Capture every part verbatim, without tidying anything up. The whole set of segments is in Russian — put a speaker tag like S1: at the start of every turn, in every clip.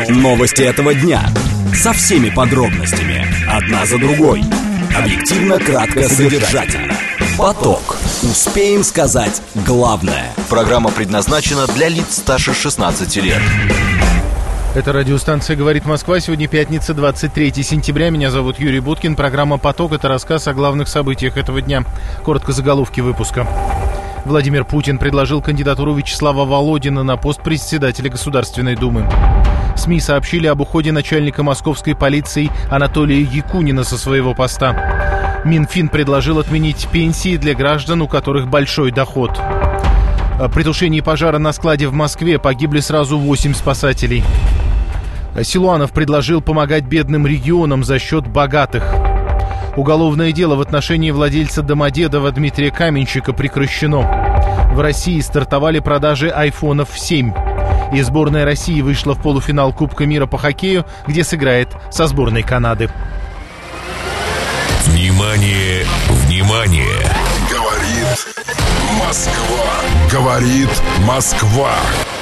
S1: Новости этого дня. Со всеми подробностями. Одна за другой. Объективно, кратко, содержательно. Поток. Успеем сказать главное. Программа предназначена для лиц старше шестнадцати лет.
S2: Это радиостанция «Говорит Москва». Сегодня пятница, двадцать третьего сентября. Меня зовут Юрий Буткин. Программа «Поток» — это рассказ о главных событиях этого дня. Коротко заголовки выпуска. Владимир Путин предложил кандидатуру Вячеслава Володина на пост председателя Государственной Думы. СМИ сообщили об уходе начальника московской полиции Анатолия Якунина со своего поста. Минфин предложил отменить пенсии для граждан, у которых большой доход. При тушении пожара на складе в Москве погибли сразу восемь спасателей. Силуанов предложил помогать бедным регионам за счет богатых. Уголовное дело в отношении владельца Домодедово Дмитрия Каменщика прекращено. В России стартовали продажи айфонов семь. И сборная России вышла в полуфинал Кубка мира по хоккею, где сыграет со сборной Канады.
S3: Внимание, внимание!
S4: Говорит Москва. Говорит Москва.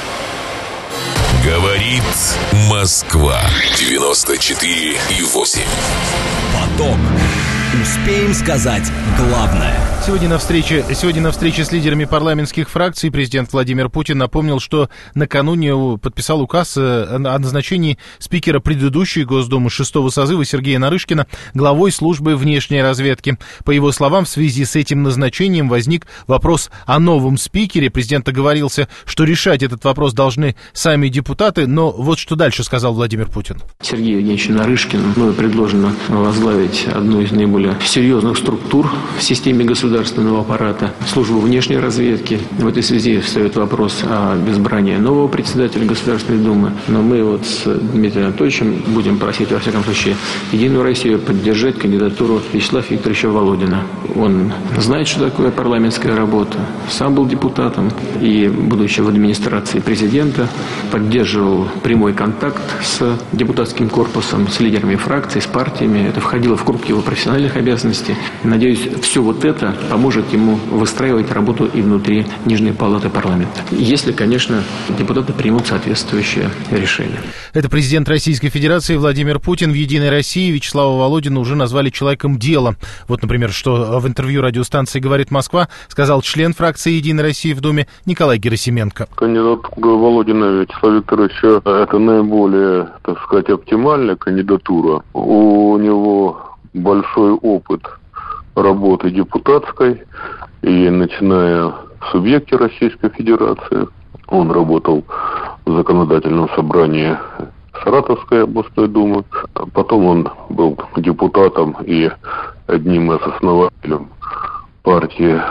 S3: Говорит Москва. девяносто четыре и восемь.
S1: Поток. Успеем сказать главное.
S2: Сегодня на встрече, сегодня на встрече с лидерами парламентских фракций президент Владимир Путин напомнил, что накануне подписал указ о назначении спикера предыдущей Госдумы шестого созыва Сергея Нарышкина главой службы внешней разведки. По его словам, в связи с этим назначением возник вопрос о новом спикере. Президент оговорился, что решать этот вопрос должны сами депутаты, но вот что дальше сказал Владимир Путин.
S5: Сергею Евгеньевичу Нарышкину было предложено возглавить одну из наиболее серьезных структур в системе государственного аппарата, службу внешней разведки. В этой связи встает вопрос о избрании нового председателя Государственной Думы. Но мы вот с Дмитрием Анатольевичем будем просить, во всяком случае, Единую Россию поддержать кандидатуру Вячеслава Викторовича Володина. Он знает, что такое парламентская работа, сам был депутатом и, будучи в администрации президента, поддерживал прямой контакт с депутатским корпусом, с лидерами фракций, с партиями. Это входило в круг его профессиональных обязанностей. Надеюсь, все вот это поможет ему выстраивать работу и внутри Нижней палаты парламента. Если, конечно, депутаты примут соответствующее решение.
S2: Это президент Российской Федерации Владимир Путин. В «Единой России» Вячеслава Володина уже назвали человеком дела. Вот, например, что в интервью радиостанции «Говорит Москва» сказал член фракции «Единой России» в Думе Николай Герасименко.
S6: Кандидатура Володина Вячеслава Викторовича – это наиболее, так сказать, оптимальная кандидатура. У него большой опыт работы депутатской, и начиная в субъекте Российской Федерации, он работал в законодательном собрании Саратовской областной думы, потом он был депутатом и одним из основателей партии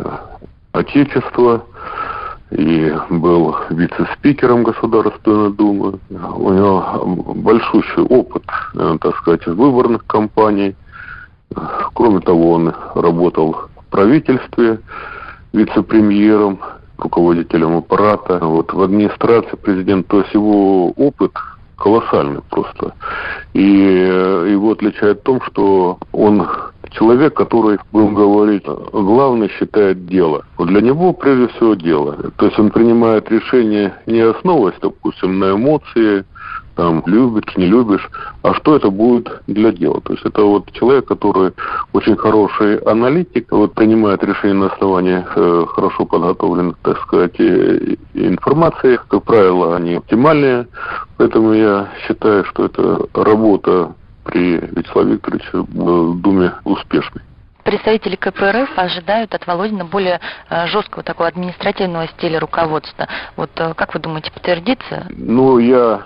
S6: Отечества, и был вице-спикером Государственной Думы. У него большущий опыт, так сказать, выборных кампаний. Кроме того, он работал в правительстве вице-премьером, руководителем аппарата, вот в администрации президента. То есть его опыт колоссальный просто. И его отличает в том, что он человек, который, будем говорить, главное считает дело. Вот для него, прежде всего, дело. То есть он принимает решение не основываясь, допустим, на эмоции, там, любишь, не любишь, а что это будет для дела. То есть это вот человек, который очень хороший аналитик, вот принимает решения на основании э, хорошо подготовленной, так сказать, и, и информации. Как правило, они оптимальные, поэтому я считаю, что эта работа при Вячеславе Викторовиче в Думе успешной.
S7: Представители ка пэ эр эф ожидают от Володина более э, жесткого такого административного стиля руководства. Вот э, как вы думаете, подтвердится?
S6: Ну, я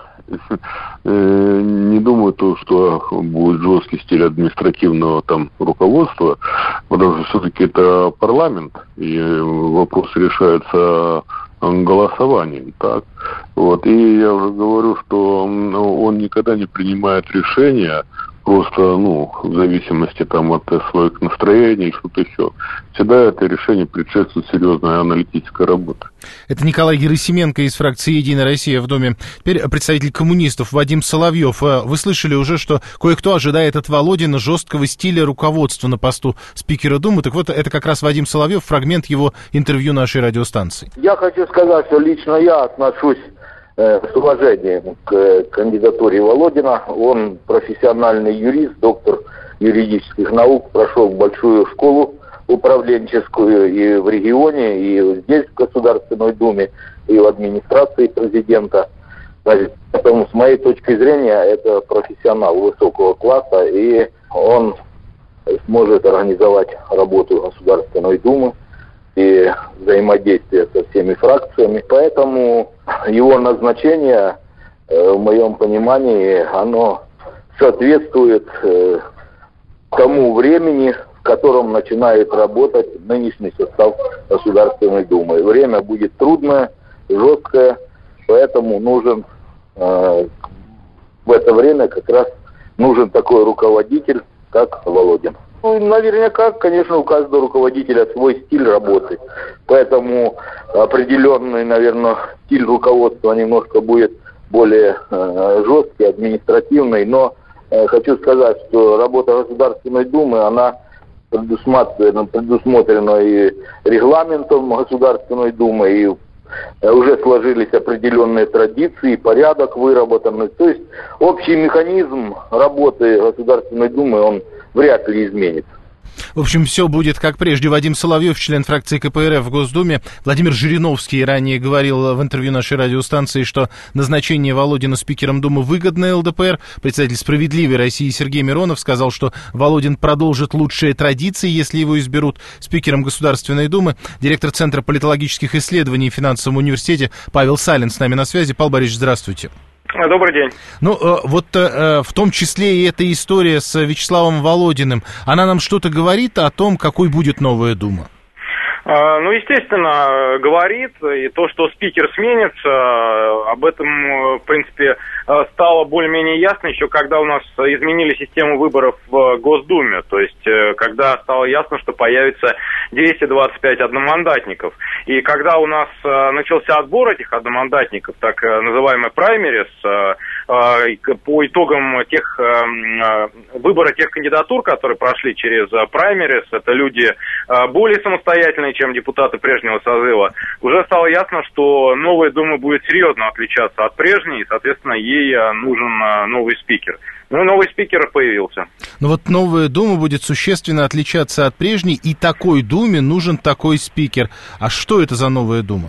S6: э, не думаю, то, что будет жесткий стиль административного там руководства, потому что все-таки это парламент, и вопросы решаются голосованием, так. Вот. И я уже говорю, что он никогда не принимает решения просто, ну, в зависимости там от своих настроений, что-то еще. Всегда это решение предшествует серьезная аналитическая работа.
S2: Это Николай Герасименко из фракции «Единая Россия» в Думе. Теперь представитель коммунистов Вадим Соловьев. Вы слышали уже, что кое-кто ожидает от Володина жесткого стиля руководства на посту спикера Думы. Так вот, это как раз Вадим Соловьев, фрагмент его интервью нашей радиостанции.
S8: Я хочу сказать, что лично я отношусь с уважением к кандидатуре Володина. Он профессиональный юрист, доктор юридических наук, прошел большую школу управленческую и в регионе, и здесь, в Государственной Думе, и в администрации президента. Поэтому, с моей точки зрения, это профессионал высокого класса, и он сможет организовать работу Государственной Думы и взаимодействие со всеми фракциями. Поэтому его назначение, в моем понимании, оно соответствует тому времени, в котором начинает работать нынешний состав Государственной Думы. Время будет трудное, жесткое, поэтому нужен э, в это время как раз нужен такой руководитель, как Володин. Ну, наверняка, конечно, у каждого руководителя свой стиль работы, поэтому определенный, наверное, стиль руководства немножко будет более э, жесткий, административный, но э, хочу сказать, что работа Государственной Думы, она предусмотрена, предусмотрена и регламентом Государственной Думы, и уже сложились определенные традиции, порядок выработанный. То есть общий механизм работы Государственной Думы, он вряд ли изменится.
S2: В общем, все будет как прежде. Вадим Соловьев, член фракции ка пэ эр эф в Госдуме. Владимир Жириновский ранее говорил в интервью нашей радиостанции, что назначение Володина спикером Думы выгодно эл дэ пэ эр. Представитель «Справедливой России» Сергей Миронов сказал, что Володин продолжит лучшие традиции, если его изберут спикером Государственной Думы. Директор Центра политологических исследований в финансовом университете Павел Салин с нами на связи. Павел Борисович, здравствуйте.
S9: Добрый день.
S2: Ну, вот в том числе и эта история с Вячеславом Володиным, она нам что-то говорит о том, какой будет новая Дума?
S9: Ну, естественно, говорит, и то, что спикер сменится, об этом, в принципе, стало более-менее ясно еще, когда у нас изменили систему выборов в Госдуме, то есть, когда стало ясно, что появится двести двадцать пять одномандатников. И когда у нас начался отбор этих одномандатников, так называемый праймерис, по итогам тех выбора тех кандидатур, которые прошли через праймерис, это люди более самостоятельные, чем депутаты прежнего созыва, уже стало ясно, что новая Дума будет серьезно отличаться от прежней, и, соответственно, ей нужен новый спикер. Ну, новый спикер появился.
S2: Но вот новая Дума будет существенно отличаться от прежней, и такой Думе нужен такой спикер. А что это за новая Дума?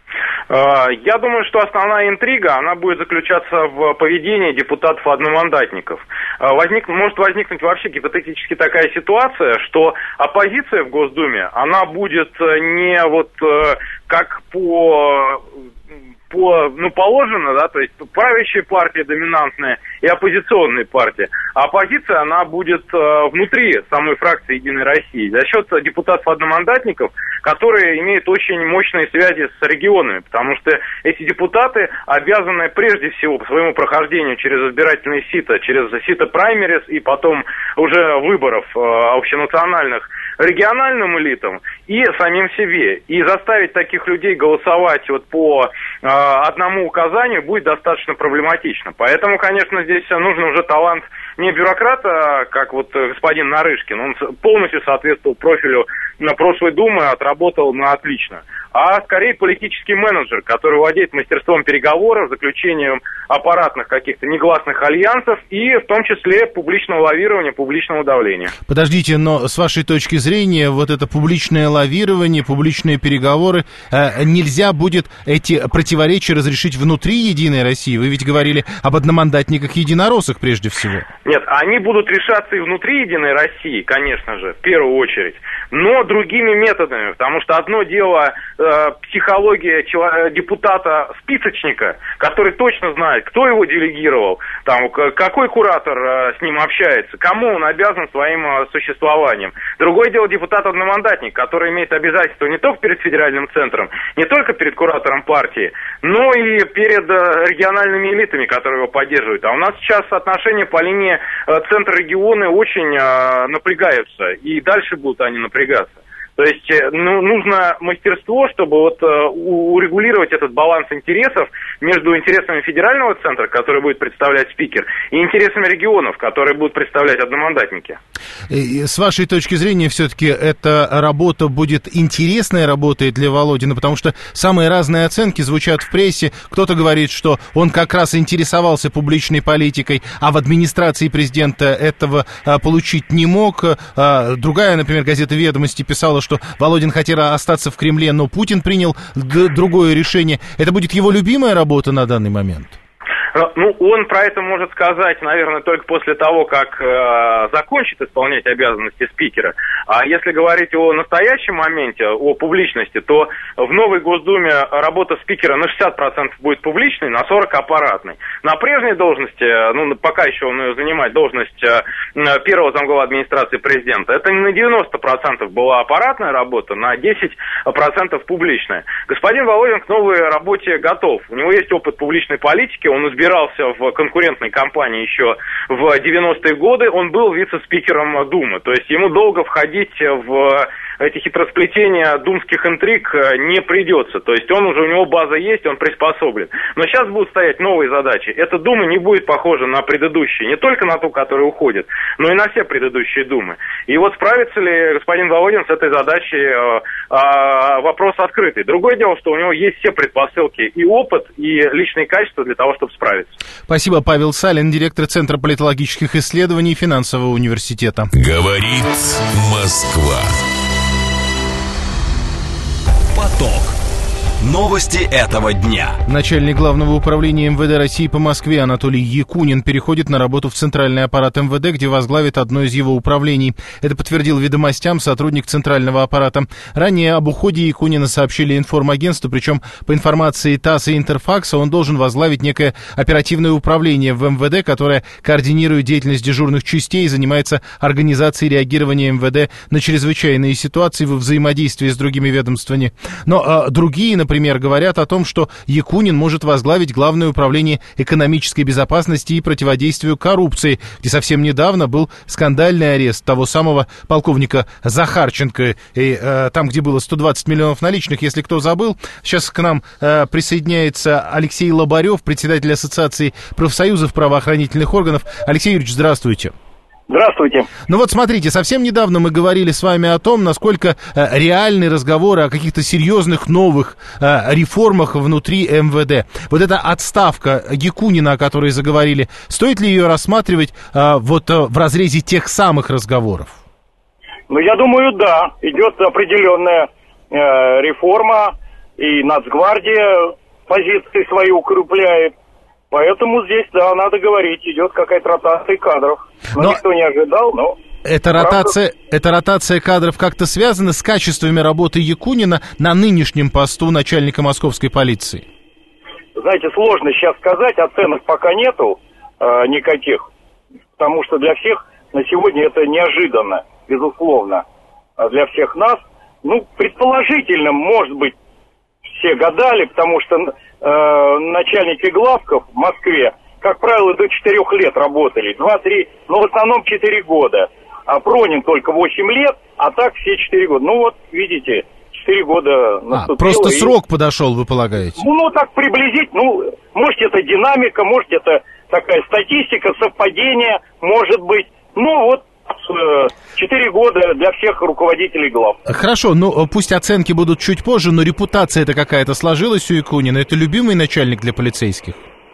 S9: Я думаю, что основная интрига, она будет заключаться в поведении депутатов-одномандатников. Возник, может возникнуть вообще гипотетически такая ситуация, что оппозиция в Госдуме, она будет не вот как по... по, ну, положено, да, то есть правящие партии доминантные и оппозиционные партии. А оппозиция, она будет э, внутри самой фракции «Единой России» за счет депутатов-одномандатников, которые имеют очень мощные связи с регионами, потому что эти депутаты обязаны прежде всего по своему прохождению через избирательные сито, через сито праймерис и потом уже выборов э, общенациональных региональным элитам и самим себе. И заставить таких людей голосовать вот по э, одному указанию будет достаточно проблематично. Поэтому, конечно, здесь нужен уже талант не бюрократа, как вот господин Нарышкин, он полностью соответствовал профилю на прошлой Думы, отработал на отлично, а скорее политический менеджер, который владеет мастерством переговоров, заключением аппаратных каких-то негласных альянсов и в том числе публичного лавирования, публичного давления.
S2: Подождите, но с вашей точки зрения вот это публичное лавирование, публичные переговоры, э, нельзя будет эти противоречия разрешить внутри Единой России? Вы ведь говорили об одномандатниках-единороссах прежде всего.
S9: Нет, они будут решаться и внутри Единой России, конечно же, в первую очередь, но другими методами, потому что одно дело э, психология чело- депутата-списочника, который точно знает, кто его делегировал, там, какой куратор э, с ним общается, кому он обязан своим э, существованием. Другое дело депутат-одномандатник, который имеет обязательства не только перед федеральным центром, не только перед куратором партии, но и перед э, региональными элитами, которые его поддерживают. А у нас сейчас отношения по линии э, центра-регионы очень э, напрягаются, и дальше будут они напрягаться. То есть ну, нужно мастерство, чтобы вот урегулировать этот баланс интересов между интересами федерального центра, который будет представлять спикер, и интересами регионов, которые будут представлять одномандатники.
S2: И с вашей точки зрения, все-таки эта работа будет интересной работой для Володина, потому что самые разные оценки звучат в прессе. Кто-то говорит, что он как раз интересовался публичной политикой, а в администрации президента этого а, получить не мог. А, другая, например, газета «Ведомости» писала, что Володин хотел остаться в Кремле, но Путин принял д- другое решение. Это будет его любимая работа на данный момент?
S9: Ну, он про это может сказать, наверное, только после того, как э, закончит исполнять обязанности спикера. А если говорить о настоящем моменте, о публичности, то в новой Госдуме работа спикера на шестьдесят процентов будет публичной, на сорок процентов аппаратной. На прежней должности, ну, пока еще он ее занимает, должность э, первого замглавы администрации президента, это не на девяносто процентов была аппаратная работа, на десять процентов публичная. Господин Володин к новой работе готов. У него есть опыт публичной политики, он избирался в конкурентной кампании еще в девяностые годы, он был вице-спикером Думы, то есть ему долго входить в эти хитросплетения думских интриг не придется, то есть он уже, у него база есть, он приспособлен. Но сейчас будут стоять новые задачи. Эта Дума не будет похожа на предыдущие, не только на ту, которая уходит, но и на все предыдущие Думы. И вот справится ли господин Володин с этой задачей, э, э, вопрос открытый. Другое дело, что у него есть все предпосылки, и опыт, и личные качества для того, чтобы справиться.
S2: Спасибо. Павел Салин, директор Центра политологических исследований Финансового университета.
S3: Говорит Москва.
S1: Поток. Новости этого дня.
S2: Начальник Главного управления эм вэ дэ России по Москве Анатолий Якунин переходит на работу в центральный аппарат эм вэ дэ, где возглавит одно из его управлений. Это подтвердил «Ведомостям» сотрудник центрального аппарата. Ранее об уходе Якунина сообщили информагентству, причем по информации ТАСС и Интерфакса он должен возглавить некое оперативное управление в эм вэ дэ, которое координирует деятельность дежурных частей и занимается организацией реагирования эм вэ дэ на чрезвычайные ситуации во взаимодействии с другими ведомствами. Но а, другие, например, Например, говорят о том, что Якунин может возглавить Главное управление экономической безопасности и противодействию коррупции, где совсем недавно был скандальный арест того самого полковника Захарченко, и э, там, где было сто двадцать миллионов наличных, если кто забыл. Сейчас к нам э, присоединяется Алексей Лобарев, председатель Ассоциации профсоюзов правоохранительных органов. Алексей Юрьевич, здравствуйте.
S10: Здравствуйте.
S2: Ну вот смотрите, совсем недавно мы говорили с вами о том, насколько э, реальны разговоры о каких-то серьезных новых э, реформах внутри эм вэ дэ. Вот эта отставка Якунина, о которой заговорили, стоит ли ее рассматривать э, вот э, в разрезе тех самых разговоров?
S10: Ну, я думаю, да. Идет определенная э, реформа, и Нацгвардия позиции свои укрепляет. Поэтому здесь, да, надо говорить, идет какая-то ротация кадров. Но, но никто не ожидал, но...
S2: Эта ротация, эта ротация кадров как-то связана с качествами работы Якунина на нынешнем посту начальника московской полиции?
S10: Знаете, сложно сейчас сказать, оценок пока нету э, никаких, потому что для всех на сегодня это неожиданно, безусловно, а для всех нас. Ну, предположительно, может быть, все гадали, потому что э, начальники главков в Москве, как правило, до четырех лет работали, два-три, но в основном четыре года. А Пронин только восемь лет, а так все четыре года. Ну вот, видите, четыре года наступило.
S2: А, просто
S10: и...
S2: срок подошел, вы полагаете?
S10: Ну, ну, так приблизить, ну, может, это динамика, может, это такая статистика, совпадение, может быть. Ну, вот, четыре года для всех руководителей глав.
S2: Хорошо, ну, пусть оценки будут чуть позже, но репутация-то какая-то сложилась у Якунина. Это любимый начальник для полицейских?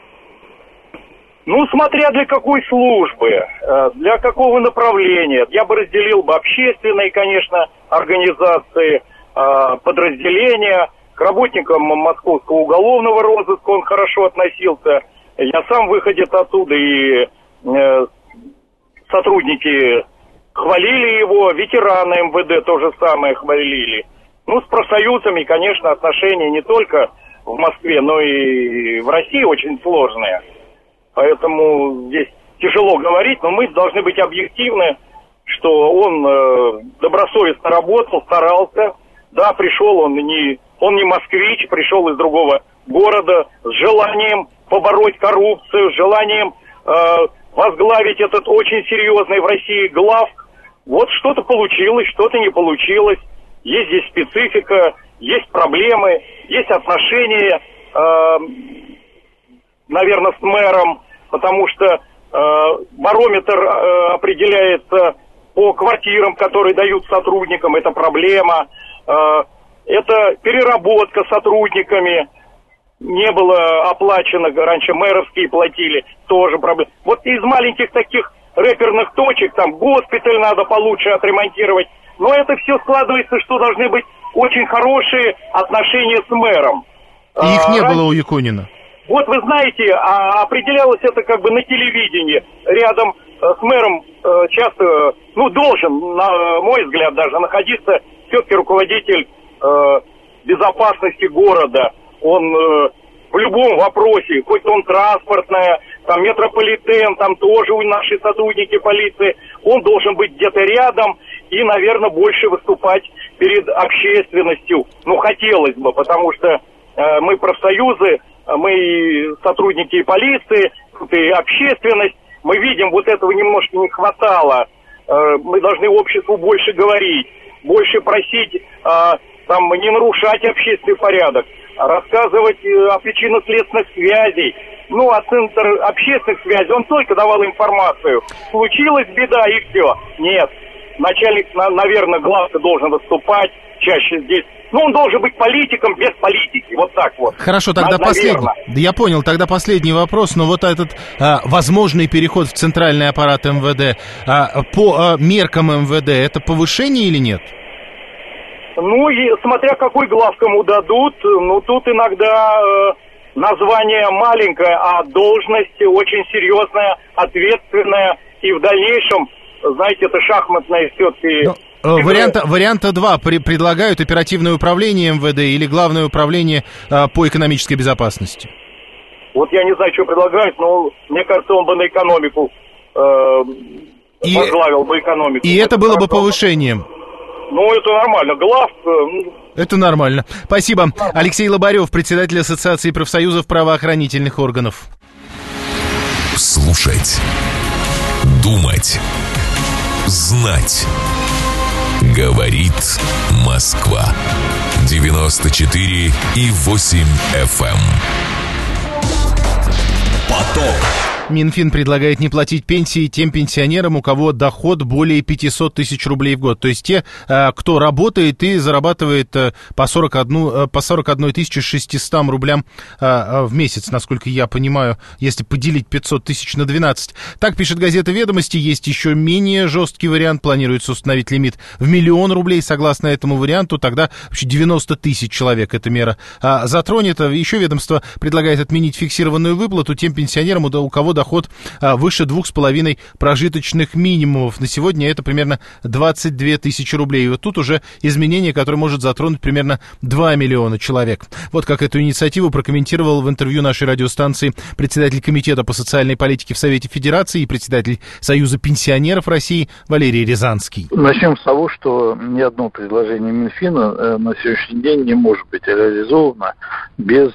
S10: Ну, смотря для какой службы, для какого направления. Я бы разделил бы общественные, конечно, организации, подразделения. К работникам московского уголовного розыска он хорошо относился. Я сам выходец оттуда, и сотрудники хвалили его, ветераны эм вэ дэ то же самое хвалили. Ну, с профсоюзами, конечно, отношения не только в Москве, но и в России очень сложные. Поэтому здесь тяжело говорить, но мы должны быть объективны, что он э, добросовестно работал, старался. Да, пришел он не, он не москвич, пришел из другого города с желанием побороть коррупцию, с желанием э, возглавить этот очень серьезный в России главк. Вот что-то получилось, что-то не получилось. есть здесь специфика, есть проблемы, есть отношения, э, наверное, с мэром, потому что э, барометр э, определяется по квартирам, которые дают сотрудникам, это проблема. Э, это переработка сотрудниками, не было оплачено, раньше мэровские платили, тоже проблема. Вот из маленьких таких рэперных точек, там госпиталь надо получше отремонтировать, но это все складывается, что должны быть очень хорошие отношения с мэром.
S2: И их не
S10: а,
S2: было у Якунина.
S10: Вот вы знаете, а, определялось это как бы на телевидении. Рядом а, с мэром а, часто, ну, должен, на мой взгляд, даже находиться все-таки руководитель а, безопасности города. Он э, в любом вопросе, хоть он транспортная, там метрополитен, там тоже наши сотрудники полиции, он должен быть где-то рядом и, наверное, больше выступать перед общественностью. Ну, хотелось бы, потому что э, мы профсоюзы, мы сотрудники и полиции, и общественность, мы видим, вот этого немножко не хватало. Э, мы должны обществу больше говорить, больше просить, э, там, не нарушать общественный порядок, рассказывать о причинно-следственных связей. Ну, а Центр общественных связей, он только давал информацию. Случилась беда и все. Нет. Начальник, наверное, главный должен выступать чаще здесь. Ну, он должен быть политиком без политики. Вот так вот.
S2: Хорошо, тогда
S10: наверное.
S2: последний. Да я понял, тогда последний вопрос. Но вот этот а, возможный переход в центральный аппарат эм вэ дэ а, по а, меркам эм вэ дэ, это повышение или нет?
S10: Ну, и смотря какой глав кому дадут, ну, тут иногда э, название маленькое, а должность очень серьезная, ответственная, и в дальнейшем, знаете, это шахматная все-таки...
S2: Но, э, варианта, варианта два при, предлагают оперативное управление эм вэ дэ или главное управление э, по экономической безопасности?
S10: Вот я не знаю, что предлагают, но мне кажется, он бы на экономику э,
S2: и,
S10: возглавил бы экономику.
S2: И это было бы повышением?
S10: Ну, это нормально. Глав...
S2: Это нормально. Спасибо. Алексей Лобарев, председатель Ассоциации профсоюзов правоохранительных органов.
S3: Слушать. Думать. Знать. Говорит Москва. девяносто четыре и восемь эф эм.
S1: Поток.
S2: Минфин предлагает не платить пенсии тем пенсионерам, у кого доход более пятьсот тысяч рублей в год. То есть те, кто работает и зарабатывает по сорок одной тысяче шестистам рублям в месяц, насколько я понимаю, если поделить пятьсот тысяч на двенадцать. Так пишет газета «Ведомости». Есть еще менее жесткий вариант. Планируется установить лимит в миллион рублей. Согласно этому варианту, тогда вообще девяносто тысяч человек эта мера затронет. Еще ведомство предлагает отменить фиксированную выплату тем пенсионерам, у кого доход а, выше двух с половиной прожиточных минимумов. На сегодня это примерно двадцать две тысячи рублей. И вот тут уже изменение, которое может затронуть примерно два миллиона человек. Вот как эту инициативу прокомментировал в интервью нашей радиостанции председатель Комитета по социальной политике в Совете Федерации и председатель Союза пенсионеров России Валерий Рязанский.
S11: Начнем с того, что ни одно предложение Минфина э, на сегодняшний день не может быть реализовано без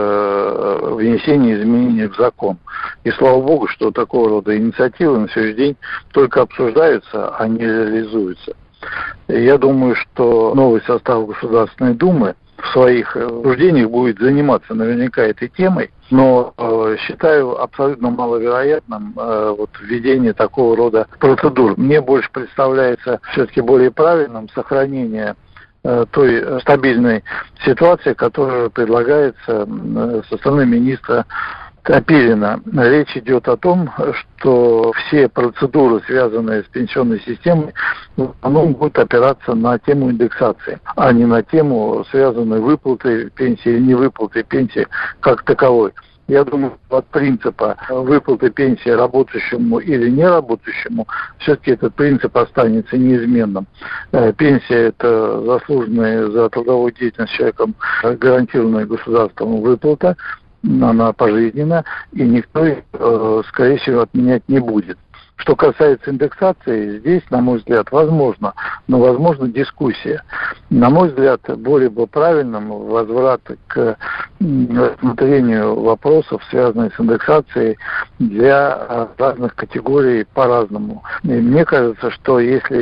S11: э, внесения изменений в закон. И слава богу, что такого рода инициативы на сегодняшний день только обсуждаются, а не реализуются. И я думаю, что новый состав Государственной Думы в своих рассуждениях будет заниматься наверняка этой темой, но э, считаю абсолютно маловероятным э, вот, введение такого рода процедур. Мне больше представляется все-таки более правильным сохранение э, той стабильной ситуации, которая предлагается э, со стороны министра Копилина. Речь идет о том, что все процедуры, связанные с пенсионной системой, оно будет опираться на тему индексации, а не на тему, связанную выплаты пенсии или невыплаты пенсии как таковой. Я думаю, от принципа выплаты пенсии работающему или неработающему, все-таки этот принцип останется неизменным. Пенсия – это заслуженная за трудовую деятельность человеком гарантированная государством выплата, она пожизненна, и никто их, скорее всего, отменять не будет. Что касается индексации, здесь, на мой взгляд, возможно, но возможно дискуссия. На мой взгляд, более бы правильным возврат к рассмотрению вопросов, связанных с индексацией для разных категорий по-разному. И мне кажется, что если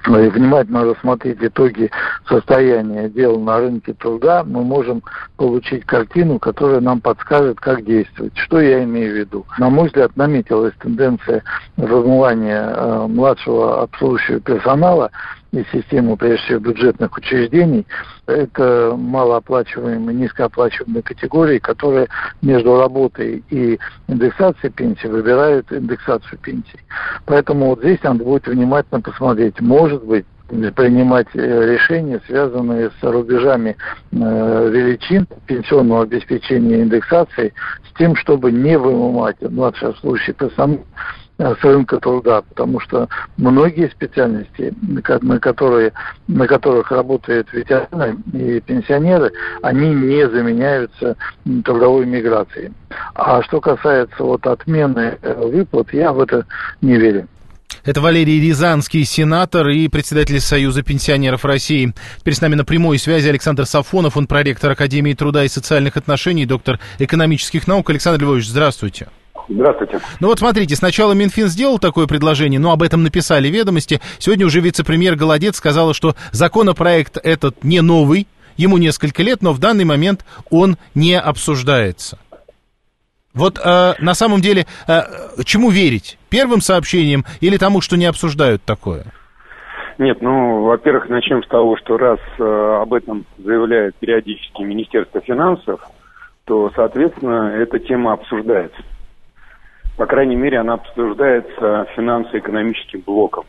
S11: внимательно рассмотреть итоги состояния дел на рынке труда, мы можем получить картину, которая нам подскажет, как действовать. Что я имею в виду? На мой взгляд, наметилась тенденция размывания э, младшего обслуживающего персонала и систему, прежде всего, бюджетных учреждений. Это малооплачиваемые, низкооплачиваемые категории, которые между работой и индексацией пенсии выбирают индексацию пенсий. Поэтому вот здесь надо будет внимательно посмотреть. Может быть, принимать решения, связанные с рубежами э, величин пенсионного обеспечения и индексации, с тем, чтобы не вымывать младший обслуживающий персонал с рынка труда, потому что многие специальности, на которые, на которых работают ветераны и пенсионеры, они не заменяются трудовой миграцией. А что касается вот отмены выплат, я в это не верю.
S2: Это Валерий Рязанский, сенатор и председатель Союза пенсионеров России. Теперь с нами на прямой связи Александр Сафонов, он проректор Академии труда и социальных отношений, доктор экономических наук. Александр Львович, здравствуйте.
S12: Здравствуйте.
S2: Ну вот смотрите, сначала Минфин сделал такое предложение, но об этом написали ведомости. Сегодня уже вице-премьер Голодец сказала, что законопроект этот не новый, ему несколько лет, но в данный момент он не обсуждается. Вот э, на самом деле, э, чему верить? Первым сообщениям или тому, что не обсуждают такое?
S12: Нет, ну, во-первых, начнем с того, что раз э, об этом заявляет периодически Министерство финансов, то, соответственно, эта тема обсуждается. По крайней мере, она обсуждается финансово-экономическим блоком.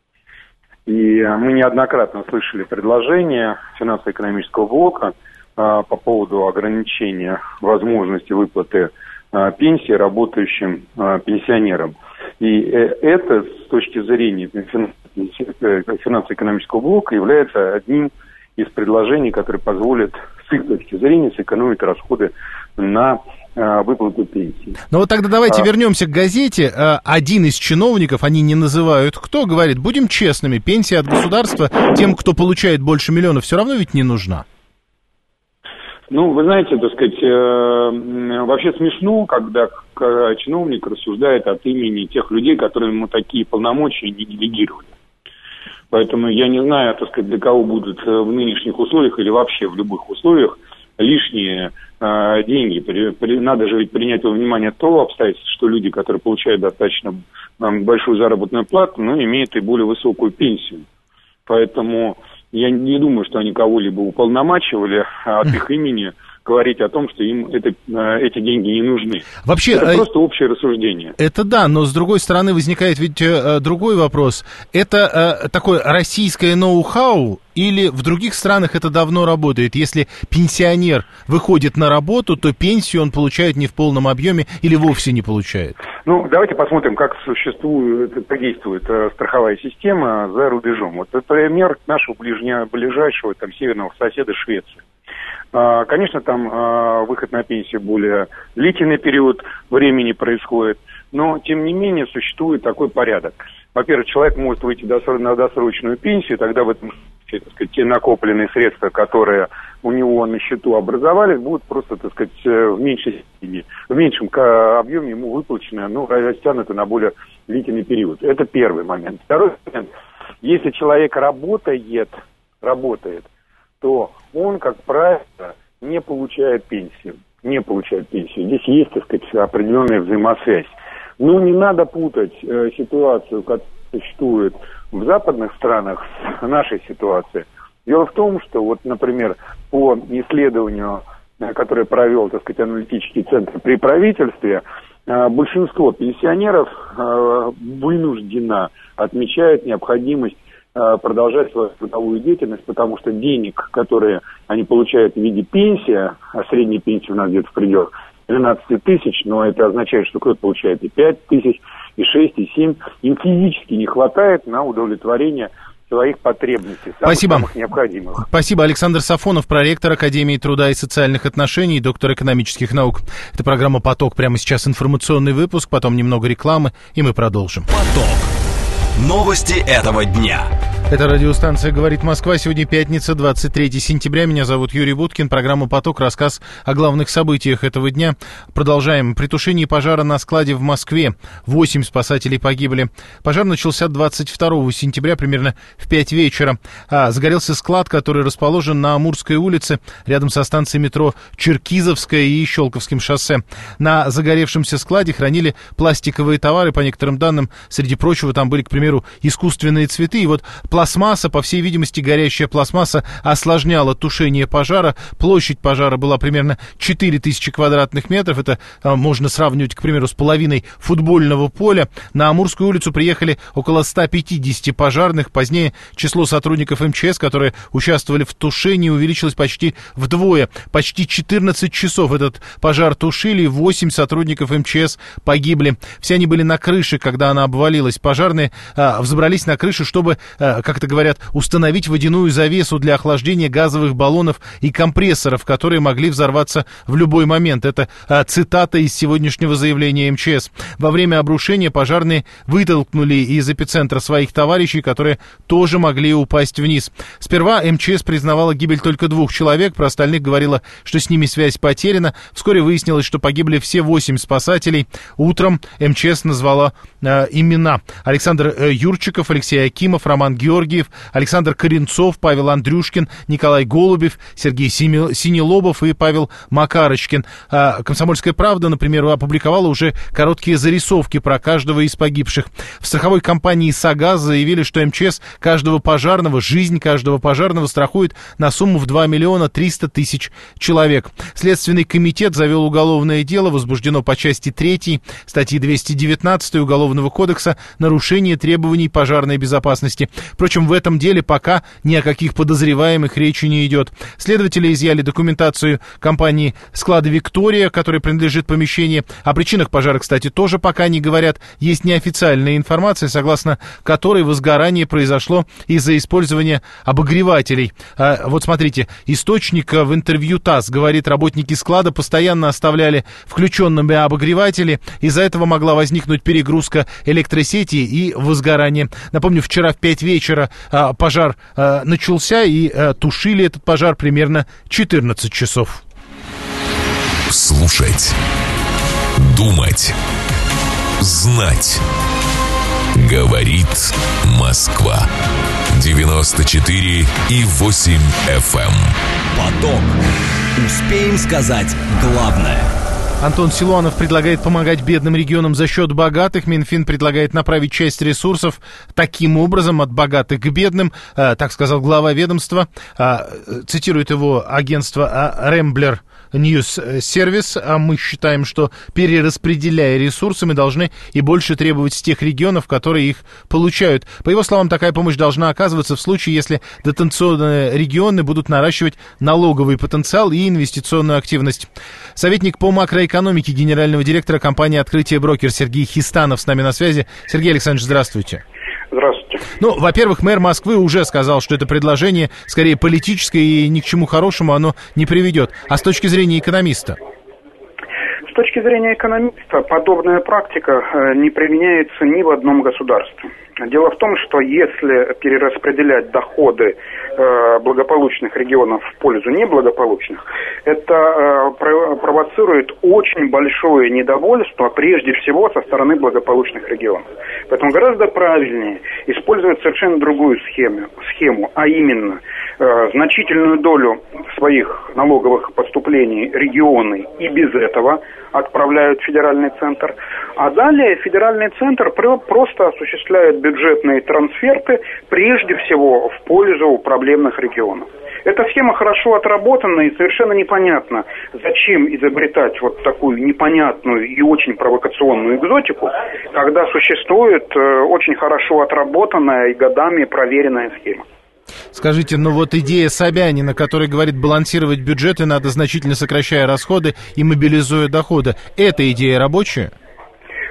S12: И мы неоднократно слышали предложения финансово-экономического блока а, по поводу ограничения возможности выплаты а, пенсии работающим а, пенсионерам. И э, это с точки зрения финансово-экономического блока является одним из предложений, которые позволят с их точки зрения сэкономить расходы на выплату пенсии.
S2: Ну вот тогда давайте а... вернемся к газете. Один из чиновников, они не называют кто, говорит, будем честными, пенсия от государства тем, кто получает больше миллионов, все равно ведь не нужна.
S12: Ну, вы знаете, так сказать, э, вообще смешно, когда чиновник рассуждает от имени тех людей, которые ему такие полномочия не делегировали. Поэтому я не знаю, так сказать, для кого будут в нынешних условиях или вообще в любых условиях лишние э, деньги. При, при, надо же ведь принять во внимание то обстоятельство, что люди, которые получают достаточно э, большую заработную плату, но имеют и более высокую пенсию. Поэтому я не думаю, что они кого-либо уполномачивали от их имени говорить о том, что им это, эти деньги не нужны.
S2: Вообще,
S12: это просто общее рассуждение.
S2: Это да, но с другой стороны возникает ведь э, другой вопрос. Это э, такое российское ноу-хау или в других странах это давно работает? Если пенсионер выходит на работу, то пенсию он получает не в полном объеме или вовсе не получает?
S12: Ну, давайте посмотрим, как существует, действует э, страховая система за рубежом. Вот это пример нашего ближня, ближайшего там, северного соседа Швеции. Конечно, там выход на пенсию более длительный период времени происходит, но, тем не менее, существует такой порядок. Во-первых, человек может выйти на досрочную пенсию, тогда в этом случае, так сказать, те накопленные средства, которые у него на счету образовались, будут просто, так сказать, в меньшей степени, в меньшем объеме ему выплачены, ну, растянуты на более длительный период. Это первый момент. Второй момент. Если человек работает, работает, то он, как правило, не получает пенсию. Не получает пенсию. Здесь есть, так сказать, определенная взаимосвязь. Но не надо путать э, ситуацию, которая существует в западных странах, с нашей ситуацией. Дело в том, что, вот, например, по исследованию, которое провел, так сказать, аналитический центр при правительстве, э, большинство пенсионеров э, вынужденно отмечают необходимость продолжать свою трудовую деятельность, потому что денег, которые они получают в виде пенсии, а средняя пенсия у нас где-то в пределах двенадцать тысяч, но это означает, что кто-то получает и пять тысяч, и шесть, и семь, им физически не хватает на удовлетворение своих потребностей, самых,
S2: Спасибо.
S12: самых необходимых.
S2: Спасибо. Александр Сафонов, проректор Академии труда и социальных отношений, доктор экономических наук. Это программа «Поток». Прямо сейчас информационный выпуск, потом немного рекламы, и мы продолжим.
S1: «Поток». Новости этого дня.
S2: Это радиостанция «Говорит Москва». Сегодня пятница, двадцать третьего сентября. Меня зовут Юрий Буткин. Программа «Поток». Рассказ о главных событиях этого дня. Продолжаем. При тушении пожара на складе в Москве восемь спасателей погибли. Пожар начался двадцать второго сентября, примерно в пять вечера. А, загорелся склад, который расположен на Амурской улице, рядом со станцией метро Черкизовская и Щелковским шоссе. На загоревшемся складе хранили пластиковые товары. По некоторым данным, среди прочего, там были, к примеру, искусственные цветы. И вот пластмасса, по всей видимости, горящая пластмасса осложняла тушение пожара. Площадь пожара была примерно четыре тысячи квадратных метров. Это а, можно сравнивать, к примеру, с половиной футбольного поля. На Амурскую улицу приехали около ста пятидесяти пожарных. Позднее число сотрудников эм че эс, которые участвовали в тушении, увеличилось почти вдвое. Почти четырнадцать часов этот пожар тушили, восемь сотрудников эм че эс погибли. Все они были на крыше, когда она обвалилась. Пожарные а, взобрались на крышу, чтобы, а, как это говорят, установить водяную завесу для охлаждения газовых баллонов и компрессоров, которые могли взорваться в любой момент. Это а, цитата из сегодняшнего заявления эм че эс. Во время обрушения пожарные вытолкнули из эпицентра своих товарищей, которые тоже могли упасть вниз. Сперва эм че эс признавала гибель только двух человек, про остальных говорила, что с ними связь потеряна. Вскоре выяснилось, что погибли все восемь спасателей. Утром эм че эс назвала э, имена. Александр э, Юрчиков, Алексей Акимов, Роман Георгиев, Александр Коренцов, Павел Андрюшкин, Николай Голубев, Сергей Синелобов и Павел Макарочкин. Э, «Комсомольская правда», например, опубликовала уже короткие зарисовки про каждого из погибших. В страховой компании «Сагаз» заявили, что эм че эс каждого пожарного, жизнь каждого пожарного страхует на сумму в два миллиона триста тысяч человек. Следственный комитет завел уголовное дело, возбуждено по части третьей статьи двести девятнадцать Уголовного кодекса «Нарушение требований пожарной безопасности». Впрочем, в этом деле пока ни о каких подозреваемых речи не идет. Следователи изъяли документацию компании «Склады Виктория», которой принадлежит помещение. О причинах пожара, кстати, тоже пока не говорят. Есть неофициальная информация, согласно которой возгорание произошло из-за использования обогревателей. А, вот смотрите, источник в интервью ТАСС говорит, работники склада постоянно оставляли включенными обогреватели. Из-за этого могла возникнуть перегрузка электросети и возгорание. Напомню, вчера в пять вечера а, пожар а, начался, и а, тушили этот пожар примерно четырнадцать часов.
S3: Слушать, думать, знать. Говорит Москва. девяносто четыре и восемь эф эм.
S1: Поток. Успеем сказать главное.
S2: Антон Силуанов предлагает помогать бедным регионам за счет богатых. Минфин предлагает направить часть ресурсов таким образом от богатых к бедным. А, так сказал глава ведомства. А, цитирует его агентство Ремблер Ньюс Сервис. А мы считаем, что перераспределяя ресурсы, мы должны и больше требовать с тех регионов, которые их получают. По его словам, такая помощь должна оказываться в случае, если дотационные регионы будут наращивать налоговый потенциал и инвестиционную активность. Советник по макроэкономике генерального директора компании «Открытие Брокер» Сергей Хистанов с нами на связи. Сергей Александрович, здравствуйте.
S12: Здравствуйте.
S2: Ну, во-первых, мэр Москвы уже сказал, что это предложение скорее политическое и ни к чему хорошему оно не приведет. А с точки зрения экономиста?
S12: С точки зрения экономиста, подобная практика не применяется ни в одном государстве. Дело в том, что если перераспределять доходы э, благополучных регионов в пользу неблагополучных, это э, провоцирует очень большое недовольство, прежде всего, со стороны благополучных регионов. Поэтому гораздо правильнее использовать совершенно другую схему, схему а именно э, значительную долю своих налоговых поступлений регионы и без этого отправляют в федеральный центр, а далее федеральный центр просто осуществляет бюджетные трансферты, прежде всего в пользу проблемных регионов. Эта схема хорошо отработана, и совершенно непонятно, зачем изобретать вот такую непонятную и очень провокационную экзотику, когда существует э, очень хорошо отработанная и годами проверенная схема.
S2: Скажите, ну вот идея Собянина, который говорит, балансировать бюджеты надо, значительно сокращая расходы и мобилизуя доходы, эта идея рабочая?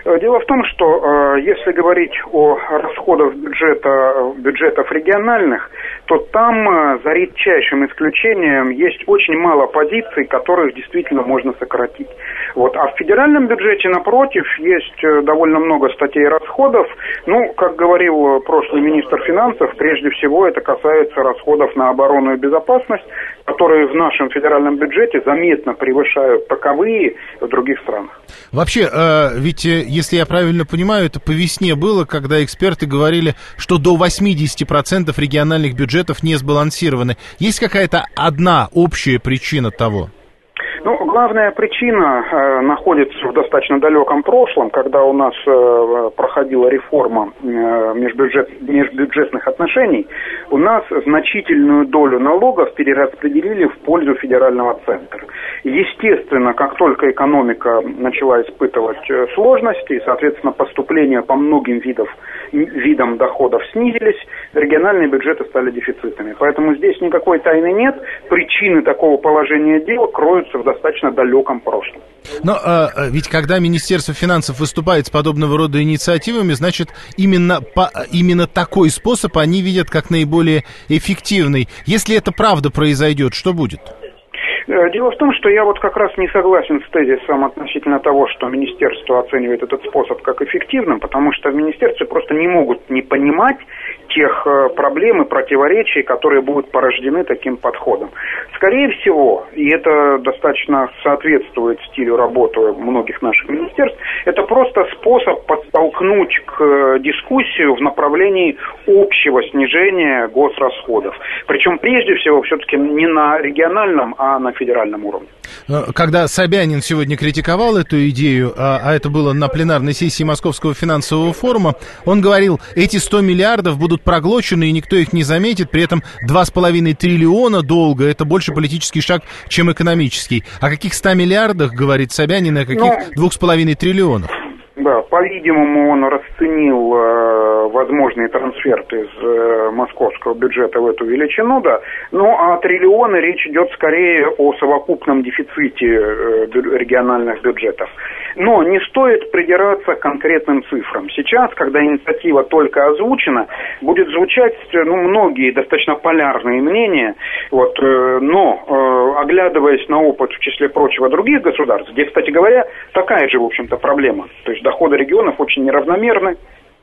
S12: Дело в том, что э, если говорить о расходах бюджета, бюджетов региональных, то там э, за редчайшим исключением есть очень мало позиций, которых действительно можно сократить. Вот. А в федеральном бюджете, напротив, есть э, довольно много статей расходов. Ну, как говорил прошлый министр финансов, прежде всего это касается расходов на оборону и безопасность, которые в нашем федеральном бюджете заметно превышают таковые в других странах.
S2: Вообще, э, ведь, если я правильно понимаю, это по весне было, когда эксперты говорили, что до восемьдесят процентов региональных бюджетов не сбалансированы. Есть какая-то одна общая причина того?
S12: Ну, главная причина э, находится в достаточно далеком прошлом, когда у нас э, проходила реформа э, межбюджет, межбюджетных отношений. У нас значительную долю налогов перераспределили в пользу федерального центра. Естественно, как только экономика начала испытывать э, сложности, и, соответственно, поступления по многим видов, видам доходов снизились, региональные бюджеты стали дефицитными. Поэтому здесь никакой тайны нет. Причины такого положения дел кроются в достаточно далеком прошлом.
S2: Но э, ведь когда Министерство финансов выступает с подобного рода инициативами, значит, именно, по, именно такой способ они видят как наиболее эффективный. Если это правда произойдет, что будет?
S12: Дело в том, что я вот как раз не согласен с тезисом относительно того, что министерство оценивает этот способ как эффективным, потому что в министерстве просто не могут не понимать тех проблем и противоречий, которые будут порождены таким подходом. Скорее всего, и это достаточно соответствует стилю работы многих наших министерств, это просто способ подтолкнуть к дискуссию в направлении общего снижения госрасходов. Причем прежде всего все-таки не на региональном, а на федеральном уровне.
S2: Когда Собянин сегодня критиковал эту идею, а это было на пленарной сессии Московского финансового форума, он говорил, эти сто миллиардов будут проглочены, и никто их не заметит, при этом два с половиной триллиона долга, это больше политический шаг, чем экономический. О каких ста миллиардах, говорит Собянин, и о каких двух с половиной триллионов?
S12: Да, по-видимому, он расценил э, возможные трансферты из э, московского бюджета в эту величину, да. Ну, а триллионы речь идет скорее о совокупном дефиците э, региональных бюджетов. Но не стоит придираться к конкретным цифрам. Сейчас, когда инициатива только озвучена, будет звучать, ну, многие достаточно полярные мнения, вот, э, но, э, оглядываясь на опыт, в числе прочего, других государств, где, кстати говоря, такая же, в общем-то, проблема, то есть доходы регионов очень неравномерны,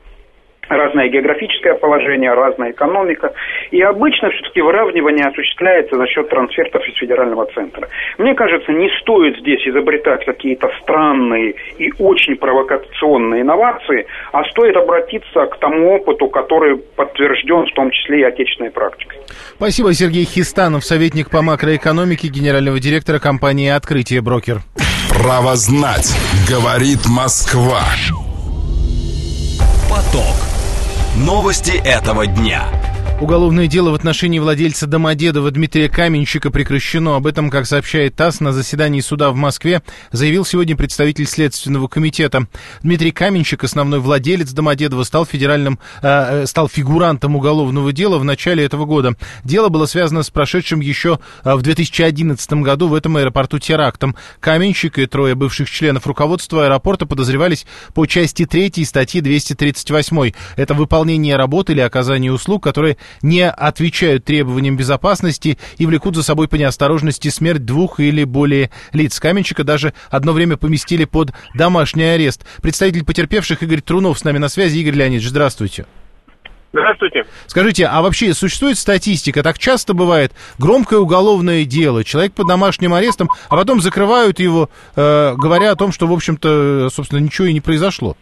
S12: разное географическое положение, разная экономика. И обычно все-таки выравнивание осуществляется за счет трансфертов из федерального центра. Мне кажется, не стоит здесь изобретать какие-то странные и очень провокационные инновации, а стоит обратиться к тому опыту, который подтвержден в том числе и отечественной практикой.
S2: Спасибо. Сергей Хистанов, советник по макроэкономике генерального директора компании «Открытие Брокер».
S4: Право знать, говорит Москва.
S1: Поток. Новости этого дня.
S2: Уголовное дело в отношении владельца Домодедово Дмитрия Каменщика прекращено. Об этом, как сообщает ТАСС, на заседании суда в Москве заявил сегодня представитель Следственного комитета. Дмитрий Каменщик, основной владелец Домодедово, стал федеральным, э, стал фигурантом уголовного дела в начале этого года. Дело было связано с прошедшим еще в две тысячи одиннадцатом году в этом аэропорту терактом. Каменщик и трое бывших членов руководства аэропорта подозревались по части третьей статьи двести тридцать восемь. Это выполнение работ или оказание услуг, которые не отвечают требованиям безопасности и влекут за собой по неосторожности смерть двух или более лиц. Каменщика даже одно время поместили под домашний арест. Представитель потерпевших Игорь Трунов с нами на связи. Игорь Леонидович, здравствуйте.
S10: Здравствуйте.
S2: Скажите, а вообще существует статистика? Так часто бывает громкое уголовное дело, человек под домашним арестом, а потом закрывают его, э, говоря о том, что, в общем-то, собственно, ничего и не произошло.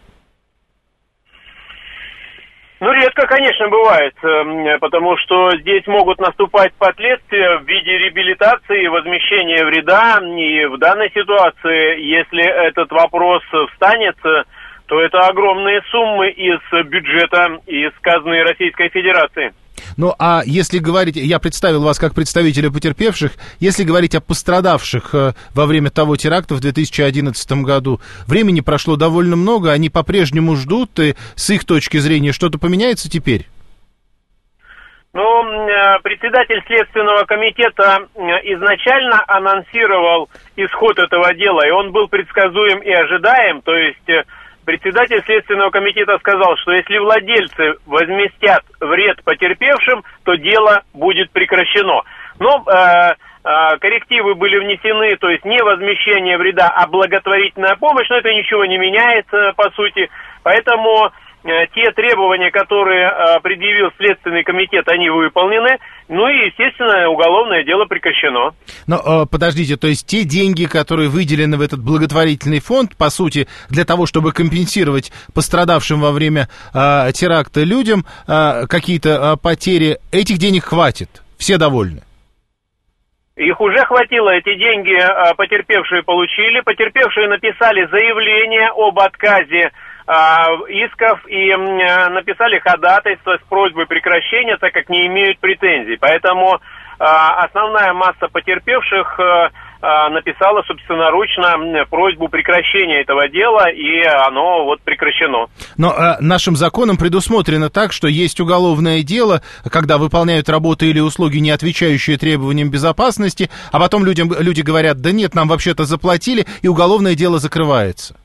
S10: Ну, редко, конечно, бывает, потому что здесь могут наступать последствия в виде реабилитации, возмещения вреда. И в данной ситуации, если этот вопрос встанет, то это огромные суммы из бюджета, из казны Российской Федерации.
S2: Ну, а если говорить, я представил вас как представителя потерпевших, если говорить о пострадавших во время того теракта в две тысячи одиннадцатом году, времени прошло довольно много, они по-прежнему ждут, и с их точки зрения что-то поменяется теперь?
S10: Ну, председатель Следственного комитета изначально анонсировал исход этого дела, и он был предсказуем и ожидаем, то есть
S13: председатель Следственного комитета сказал, что если владельцы возместят вред потерпевшим, то дело будет прекращено. Но э, э, коррективы были внесены, то есть не возмещение вреда, а благотворительная помощь, но это ничего не меняет, э, по сути. Поэтому э, те требования, которые э, предъявил Следственный комитет, они выполнены. Ну и, естественно, уголовное дело прекращено.
S2: Но э, подождите, то есть те деньги, которые выделены в этот благотворительный фонд, по сути, для того, чтобы компенсировать пострадавшим во время э, теракта людям э, какие-то э, потери, этих денег хватит? Все довольны?
S13: Их уже хватило, эти деньги а, потерпевшие получили. Потерпевшие написали заявление об отказе а, исков и а, написали ходатайство с просьбой прекращения, так как не имеют претензий. Поэтому а, основная масса потерпевших а, а, написала собственноручно просьбу прекращения этого дела, и оно вот прекращено.
S2: Но а, нашим законом предусмотрено так, что есть уголовное дело, когда выполняют работы или услуги, не отвечающие требованиям безопасности, а потом людям, люди говорят, да нет, нам вообще-то заплатили, и уголовное дело закрывается.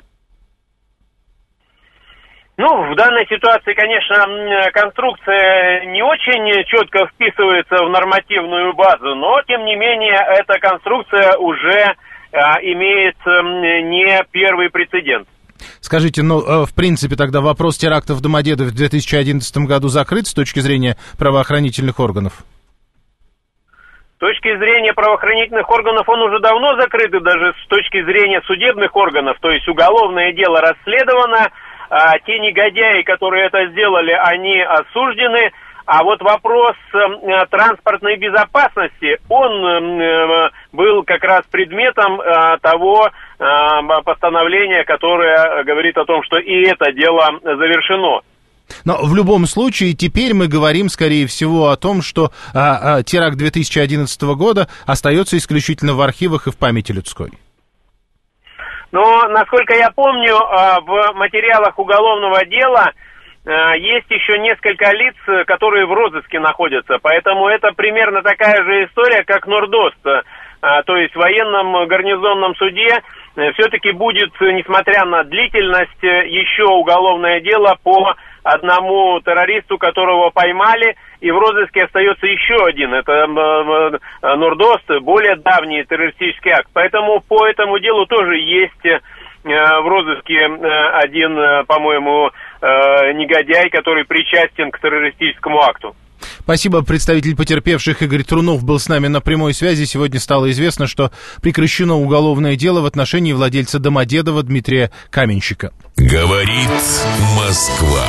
S13: Ну, в данной ситуации, конечно, конструкция не очень четко вписывается в нормативную базу, но, тем не менее, эта конструкция уже а, имеет а, не первый прецедент.
S2: Скажите, ну, в принципе, тогда вопрос терактов в Домодедово в две тысячи одиннадцатом году закрыт с точки зрения правоохранительных органов?
S13: С точки зрения правоохранительных органов он уже давно закрыт, и даже с точки зрения судебных органов, то есть уголовное дело расследовано, а, те негодяи, которые это сделали, они осуждены, а вот вопрос э, транспортной безопасности, он э, был как раз предметом э, того э, постановления, которое говорит о том, что и это дело завершено.
S2: Но в любом случае теперь мы говорим, скорее всего, о том, что а, а, теракт две тысячи одиннадцатого года остается исключительно в архивах и в памяти людской.
S13: Но, насколько я помню, в материалах уголовного дела есть еще несколько лиц, которые в розыске находятся. Поэтому это примерно такая же история, как Нордост. То есть в военном гарнизонном суде все-таки будет, несмотря на длительность, еще уголовное дело по одному террористу, которого поймали, и в розыске остается еще один. Это Нордост, более давний террористический акт. Поэтому по этому делу тоже есть в розыске один, по-моему, негодяй, который причастен к террористическому акту.
S2: Спасибо. Представитель потерпевших Игорь Трунов был с нами на прямой связи. Сегодня стало известно, что прекращено уголовное дело в отношении владельца Домодедова Дмитрия Каменщика.
S3: Говорит Москва.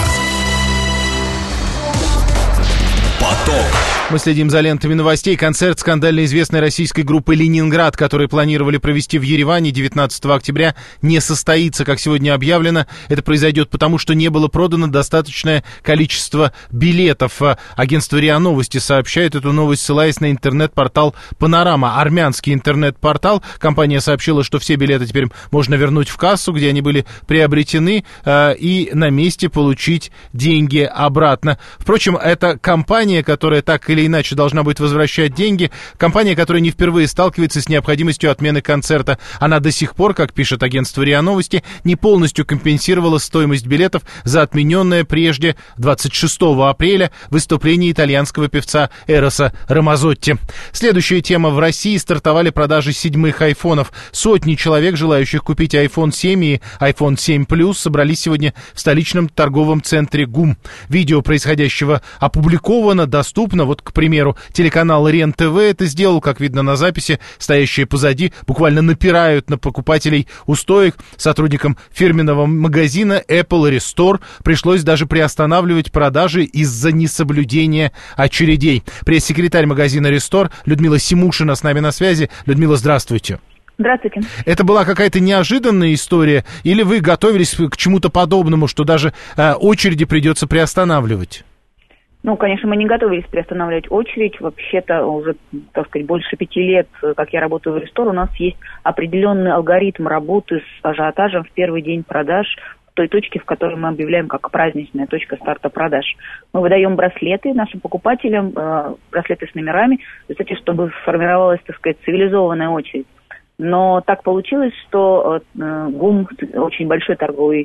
S2: Поток. Мы следим за лентами новостей. Концерт скандально известной российской группы «Ленинград», который планировали провести в Ереване девятнадцатого октября, не состоится, как сегодня объявлено. Это произойдет потому, что не было продано достаточное количество билетов. Агентство РИА Новости сообщает эту новость, ссылаясь на интернет-портал «Панорама». Армянский интернет-портал. Компания сообщила, что все билеты теперь можно вернуть в кассу, где они были приобретены, и на месте получить деньги обратно. Впрочем, эта компания, которая так или иначе должна будет возвращать деньги, компания, которая не впервые сталкивается с необходимостью отмены концерта. Она до сих пор, как пишет агентство РИА Новости, не полностью компенсировала стоимость билетов за отмененное прежде двадцать шестого апреля выступление итальянского певца Эроса Рамазотти. Следующая тема. В России стартовали продажи седьмых айфонов. Сотни человек, желающих купить айфон семь и айфон семь плюс, собрались сегодня в столичном торговом центре ГУМ. Видео происходящего опубликовано, доступно. Вот, к примеру, телеканал РЕН-ТВ это сделал, как видно на записи, стоящие позади буквально напирают на покупателей у стоек. Сотрудникам фирменного магазина Apple Restore пришлось даже приостанавливать продажи из-за несоблюдения очередей. Пресс-секретарь магазина Restore Людмила Симушина с нами на связи. Людмила, здравствуйте.
S14: Здравствуйте.
S2: Это была какая-то неожиданная история, или вы готовились к чему-то подобному, что даже э, очереди придется приостанавливать?
S14: Ну, конечно, мы не готовились приостанавливать очередь. Вообще-то уже, так сказать, больше пяти лет, как я работаю в Restore, у нас есть определенный алгоритм работы с ажиотажем в первый день продаж в той точке, в которой мы объявляем как праздничная точка старта продаж. Мы выдаем браслеты нашим покупателям, э, браслеты с номерами, кстати, чтобы сформировалась, так сказать, цивилизованная очередь. Но так получилось, что э, ГУМ очень большой торговый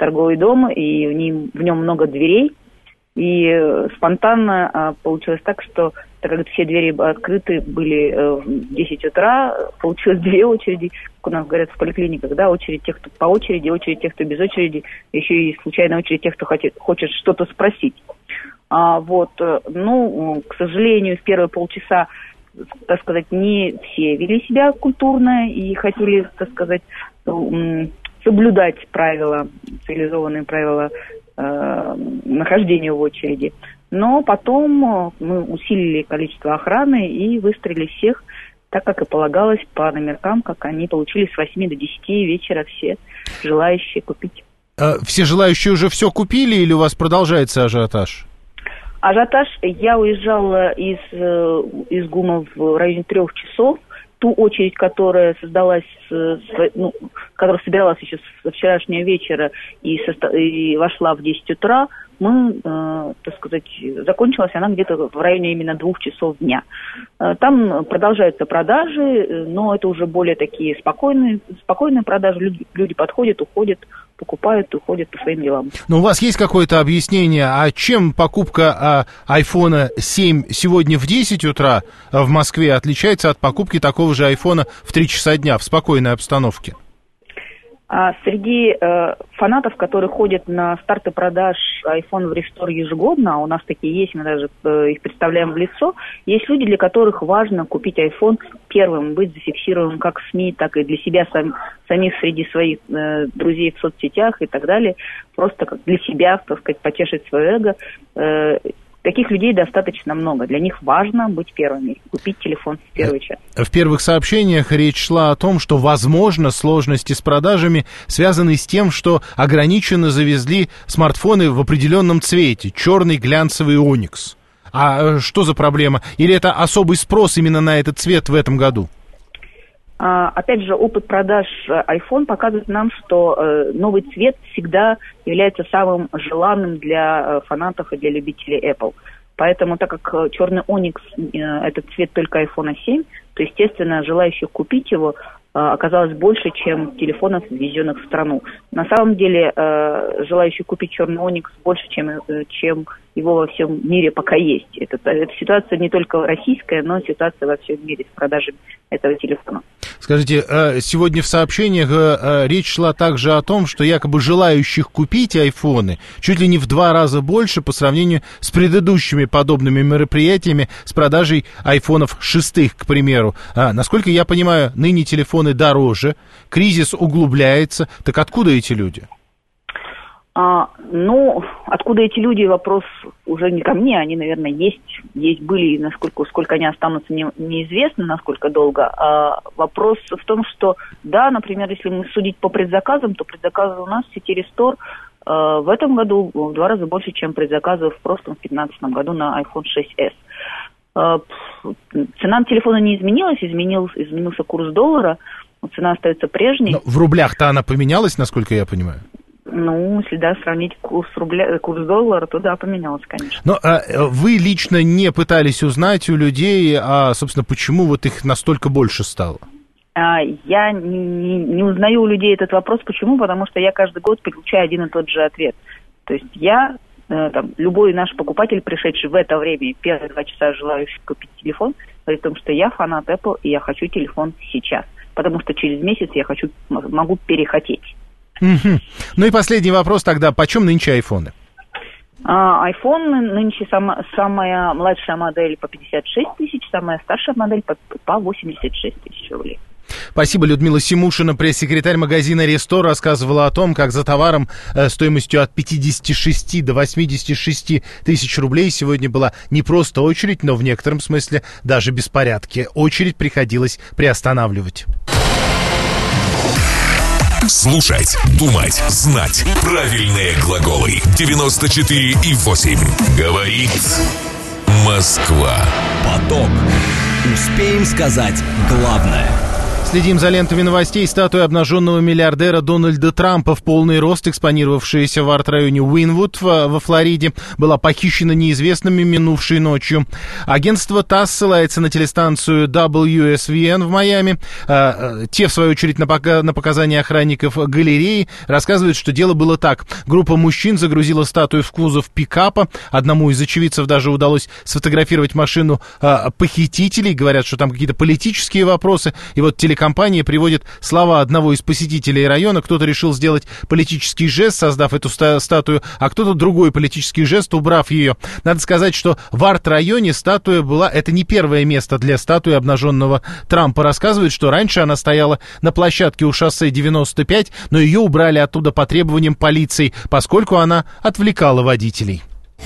S14: торговый дом, и в нем, в нем много дверей. И э, спонтанно э, получилось так, что так как все двери открыты были э, в десять утра, получилось две очереди, как у нас говорят в поликлиниках, да, очередь тех, кто по очереди, очередь тех, кто без очереди, еще и случайная очередь тех, кто хочет, хочет что-то спросить. А, вот, ну, к сожалению, в первые полчаса, так сказать, не все вели себя культурно и хотели, так сказать, соблюдать правила, цивилизованные правила э, нахождения в очереди. Но потом мы усилили количество охраны и выстроили всех, так как и полагалось, по номеркам, как они получили с восьми до десяти вечера все желающие купить.
S2: А все желающие уже все купили или у вас продолжается ажиотаж?
S14: Ажиотаж. Я уезжала из, из ГУМа в районе трех часов. Ту очередь, которая создалась, ну, которая собиралась еще со вчерашнего вечера и, состо... и вошла в десять утра, мы, э, так сказать, закончилась она где-то в районе именно двух часов дня. Там продолжаются продажи, но это уже более такие спокойные, спокойные продажи. Люди, люди подходят, уходят, покупают, уходят по своим делам.
S2: Но у вас есть какое-то объяснение, а чем покупка а, айфона семь сегодня в десять утра в Москве отличается от покупки такого же айфона в три часа дня в спокойной обстановке?
S14: А среди э, фанатов, которые ходят на старты продаж iPhone в Рестор ежегодно, а у нас такие есть, мы даже э, их представляем в лицо, есть люди, для которых важно купить iPhone первым, быть зафиксированным как в СМИ, так и для себя сам, самих среди своих э, друзей в соцсетях и так далее, просто как для себя, так сказать, потешить свое эго. Э, Таких людей достаточно много. Для них важно быть первыми, купить телефон в первый час.
S2: В первых сообщениях речь шла о том, что, возможно, сложности с продажами связаны с тем, что ограниченно завезли смартфоны в определенном цвете, черный глянцевый Оникс. А что за проблема? Или это особый спрос именно на этот цвет в этом году?
S14: Опять же, опыт продаж iPhone показывает нам, что новый цвет всегда является самым желанным для фанатов и для любителей Apple. Поэтому, так как черный Onyx – это цвет только iPhone семь, то, естественно, желающих купить его оказалось больше, чем телефонов, ввезенных в страну. На самом деле, желающих купить черный Onyx больше, чем, чем его во всем мире пока есть. Это, это ситуация не только российская, но ситуация во всем мире с продажей этого телефона.
S2: Скажите, сегодня в сообщениях речь шла также о том, что якобы желающих купить айфоны чуть ли не в два раза больше по сравнению с предыдущими подобными мероприятиями с продажей айфонов шестых, к примеру. А, насколько я понимаю, ныне телефоны дороже, кризис углубляется. Так откуда эти люди?
S14: А, ну, откуда эти люди, вопрос уже не ко мне, они, наверное, есть, есть были, насколько, сколько они останутся, не, неизвестно, насколько долго. А вопрос в том, что, да, например, если мы судить по предзаказам, то предзаказы у нас в сети Рестор а, в этом году в два раза больше, чем предзаказы в прошлом, в две тысячи пятнадцатом году на айфон шесть эс. А, цена телефона не изменилась, изменился, изменился курс доллара, цена остается прежней.
S2: Но в рублях-то она поменялась, насколько я понимаю?
S14: Ну, если, да, сравнить курс рубля, курс доллара, то, да, поменялось, конечно.
S2: Но а, вы лично не пытались узнать у людей, а, собственно, почему вот их настолько больше стало?
S14: А, я не, не, не узнаю у людей этот вопрос. Почему? Потому что я каждый год получаю один и тот же ответ. То есть я, э, там, любой наш покупатель, пришедший в это время, первые два часа желающий купить телефон, говорит о том, что я фанат Apple, и я хочу телефон сейчас. Потому что через месяц я хочу, могу перехотеть.
S2: Угу. Ну и последний вопрос тогда, почем нынче айфоны?
S14: А, айфон нынче сама, самая младшая модель по пятьдесят шесть тысяч, самая старшая модель по, по восемьдесят шесть тысяч рублей.
S2: Спасибо. Людмила Симушина, пресс-секретарь магазина Рестор, рассказывала о том, как за товаром э, стоимостью от пятидесяти шести до восьмидесяти шести тысяч рублей сегодня была не просто очередь, но в некотором смысле даже беспорядки. Очередь приходилось приостанавливать.
S3: Слушать, думать, знать. Правильные глаголы. девяносто четыре и восемь. Говорит Москва.
S1: Поток. Успеем сказать главное.
S2: Следим за лентами новостей. Статуя обнаженного миллиардера Дональда Трампа в полный рост, экспонировавшаяся в арт-районе Уинвуд во Флориде, была похищена неизвестными минувшей ночью. Агентство ТАСС ссылается на телестанцию дабл ю эс ви эн в Майами. Те, в свою очередь, на, пока, на показания охранников галереи рассказывают, что дело было так. Группа мужчин загрузила статую в кузов пикапа. Одному из очевидцев даже удалось сфотографировать машину похитителей. Говорят, что там какие-то политические вопросы. И вот телекомпания Компания приводит слова одного из посетителей района. Кто-то решил сделать политический жест, создав эту ста- статую, а кто-то другой политический жест, убрав ее. Надо сказать, что в арт-районе статуя была... Это не первое место для статуи обнаженного Трампа. Рассказывают, что раньше она стояла на площадке у шоссе девяносто пять, но ее убрали оттуда по требованиям полиции, поскольку она отвлекала водителей.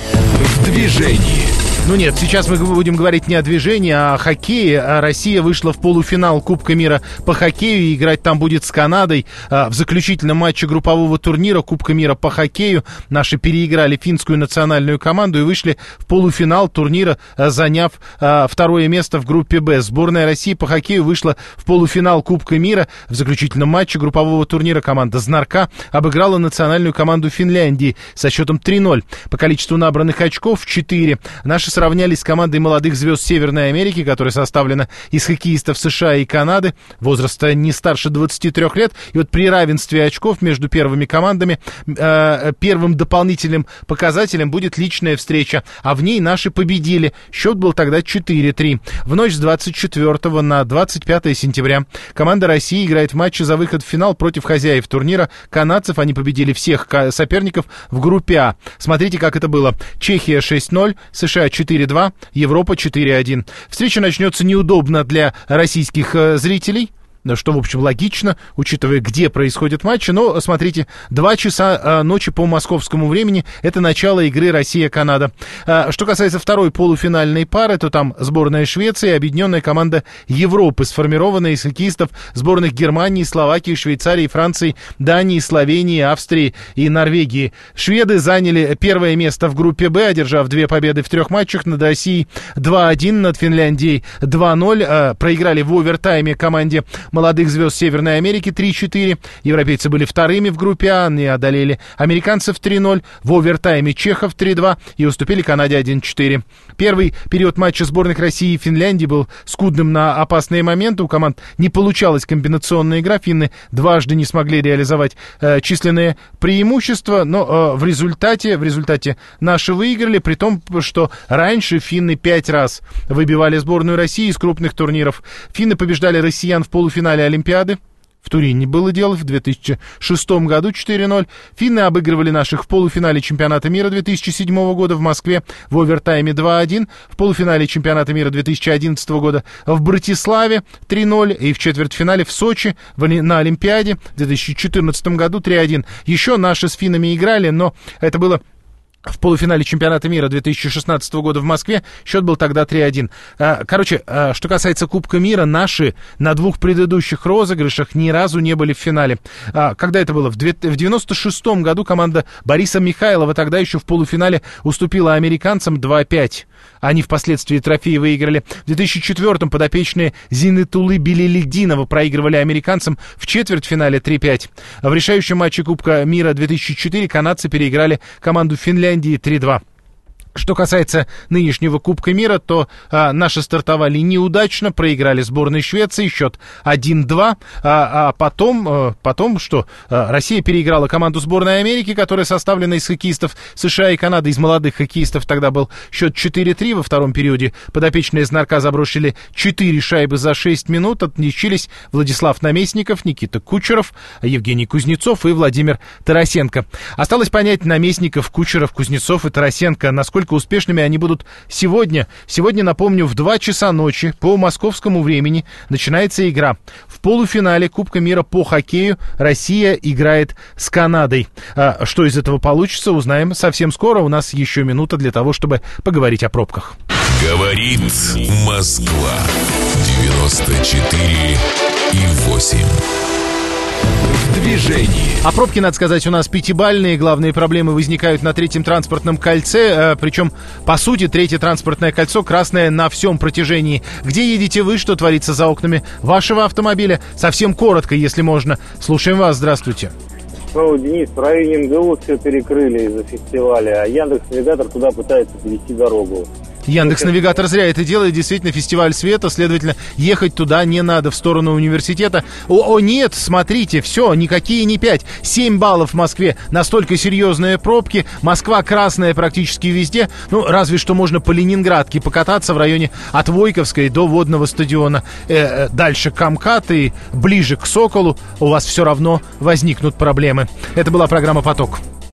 S1: В движении.
S2: Ну нет, сейчас мы будем говорить не о движении, а о хоккее. Россия вышла в полуфинал Кубка мира по хоккею, и играть там будет с Канадой. В заключительном матче группового турнира Кубка мира по хоккею наши переиграли финскую национальную команду и вышли в полуфинал турнира, заняв второе место в группе Б. Сборная России по хоккею вышла в полуфинал Кубка мира. В заключительном матче группового турнира команда «Знарка» обыграла национальную команду Финляндии со счетом три ноль. По количеству набранных очков четыре. Наши сравнялись с командой молодых звезд Северной Америки, которая составлена из хоккеистов США и Канады, возраста не старше двадцати трёх лет. И вот при равенстве очков между первыми командами э, первым дополнительным показателем будет личная встреча, а в ней наши победили. Счет был тогда четыре три. В ночь с двадцать четвёртого на двадцать пятое сентября команда России играет в матче за выход в финал против хозяев турнира канадцев. Они победили всех соперников в группе А. Смотрите, как это было. Чехия шесть ноль, США четыре два, Европа четыре один. Встреча начнется неудобно для российских э, зрителей, что, в общем, логично, учитывая, где происходят матчи. Но, смотрите, два часа э, ночи по московскому времени — это начало игры Россия-Канада. Э, что касается второй полуфинальной пары, то там сборная Швеции и объединенная команда Европы, сформированная из хоккеистов сборных Германии, Словакии, Швейцарии, Франции, Дании, Словении, Австрии и Норвегии. Шведы заняли первое место в группе Б, одержав две победы в трех матчах над Россией два один, над Финляндией два ноль. Э, проиграли в овертайме команде молодых звезд Северной Америки три четыре. Европейцы были вторыми в группе А, они одолели американцев три ноль, в овертайме чехов три два и уступили Канаде один четыре. Первый период матча сборных России и Финляндии был скудным на опасные моменты. У команд не получалась комбинационная игра. Финны дважды не смогли реализовать э, численные преимущества, но э, в результате, в результате наши выиграли, при том, что раньше финны пять раз выбивали сборную России из крупных турниров. Финны побеждали россиян в полуфинале Олимпиады. В Турине было дело в две тысячи шестом году четыре ноль. Финны обыгрывали наших в полуфинале чемпионата мира две тысячи седьмого года в Москве в овертайме два один. В полуфинале чемпионата мира две тысячи одиннадцатого года в Братиславе три ноль. И в четвертьфинале в Сочи в, на Олимпиаде в две тысячи четырнадцатом году три один. Еще наши с финнами играли, но это было в полуфинале чемпионата мира две тысячи шестнадцатого года в Москве. Счет был тогда три один. Короче, что касается Кубка мира, наши на двух предыдущих розыгрышах ни разу не были в финале. Когда это было? В девяносто шестом году команда Бориса Михайлова тогда еще в полуфинале уступила американцам два пять. Они впоследствии трофей выиграли. В две тысячи четвёртом подопечные Зинетулы Белеледдинова проигрывали американцам в четвертьфинале три пять. В решающем матче Кубка мира две тысячи четыре канадцы переиграли команду Финляндии три два. Что касается нынешнего Кубка мира, то а, наши стартовали неудачно, проиграли сборной Швеции, счет один два, а, а потом, а, потом что, а, Россия переиграла команду сборной Америки, которая составлена из хоккеистов США и Канады, из молодых хоккеистов тогда был счет четыре три. Во втором периоде подопечные Знарка забросили четыре шайбы за шесть минут, отличились Владислав Наместников, Никита Кучеров, Евгений Кузнецов и Владимир Тарасенко. Осталось понять Наместников, Кучеров, Кузнецов и Тарасенко, насколько успешными они будут сегодня. Сегодня, напомню, в два часа ночи по московскому времени начинается игра. В полуфинале Кубка мира по хоккею Россия играет с Канадой. А что из этого получится, узнаем совсем скоро. У нас еще минута для того, чтобы поговорить о пробках.
S3: Говорит Москва. девяносто четыре и восемь.
S1: в движении.
S2: А пробки, надо сказать, у нас пятибалльные. Главные проблемы возникают на третьем транспортном кольце. Причем, по сути, третье транспортное кольцо красное на всем протяжении. Где едете вы? Что творится за окнами вашего автомобиля? Совсем коротко, если можно. Слушаем вас. Здравствуйте.
S15: Ну, Денис, в районе МГУ все перекрыли из-за фестиваля, а Яндекс.Навигатор туда пытается перевести дорогу.
S2: Яндекс.Навигатор зря это делает, действительно, фестиваль света, следовательно, ехать туда не надо, в сторону университета. О, о нет, смотрите, все, никакие не пять, семь баллов в Москве, настолько серьезные пробки, Москва красная практически везде, ну, разве что можно по Ленинградке покататься в районе от Войковской до Водного стадиона, э, дальше к МКАД и ближе к Соколу, у вас все равно возникнут проблемы. Это была программа «Поток».